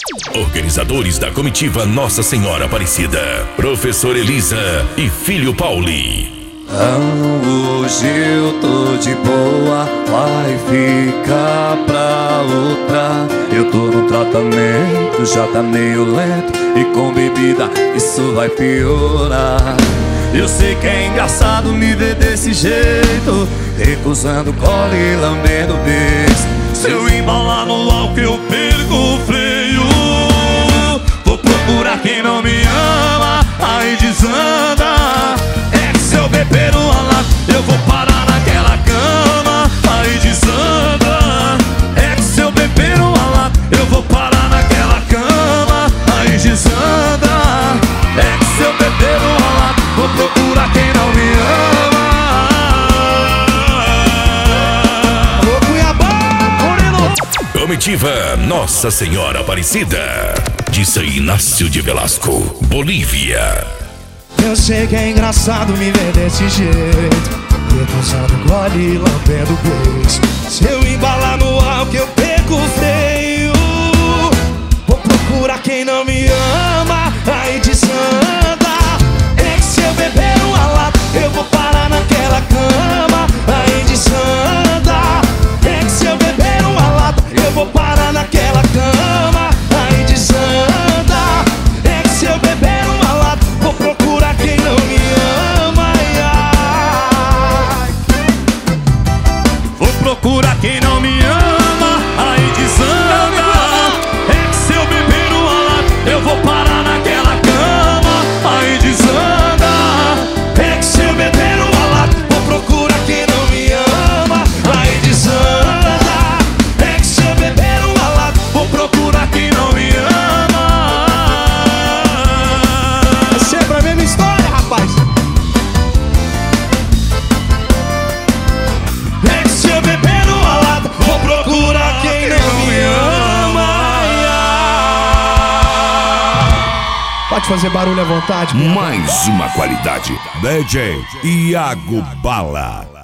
Organizadores da comitiva Nossa Senhora Aparecida, Professor Elisa e filho Pauli. Hoje eu tô de boa, vai ficar pra outra. Eu tô no tratamento, já tá meio lento, e com bebida isso vai piorar. Eu sei que é engraçado me ver desse jeito, recusando cola e lambendo beijo. Se eu embalar no álcool eu perco o freio. Vou procurar quem não me ama, aí desanda. É que se eu beber uma lata eu vou parar naquela cama, aí desanda. É que se eu beber uma lata eu vou parar naquela cama, aí desanda. É que se eu beber uma lata vou procurar quem não me ama. Alô Cuiabá, Murilo. Comitiva Nossa Senhora Aparecida, de São Inácio de Velasco, Bolívia. Eu sei que é engraçado me ver desse jeito, recusando gole e lambendo beijo. Se eu embalar no álcool eu perco o freio. Vou procurar quem não me ama, aí desanda. É que se eu beber uma lata eu vou parar naquela cama, aí desanda. É que se eu beber uma lata eu vou parar naquela cama, aí desanda. É que se eu beber uma lata vou procurar quem não me ama, ai, ai. Vou procurar quem não me ama, aí desanda. É que se eu beber uma lata eu vou parar naquela cama, aí desanda. É que se eu beber uma lata Vou procurar quem não me ama, aí desanda. é que se eu beber uma lata vou procurar quem não me ama. É sempre a mesma história, rapaz. É que se eu beber uma lata vou procurar quem não me ama. Pode fazer barulho à vontade, minha Mais uma qualidade. DJ Iago Bala.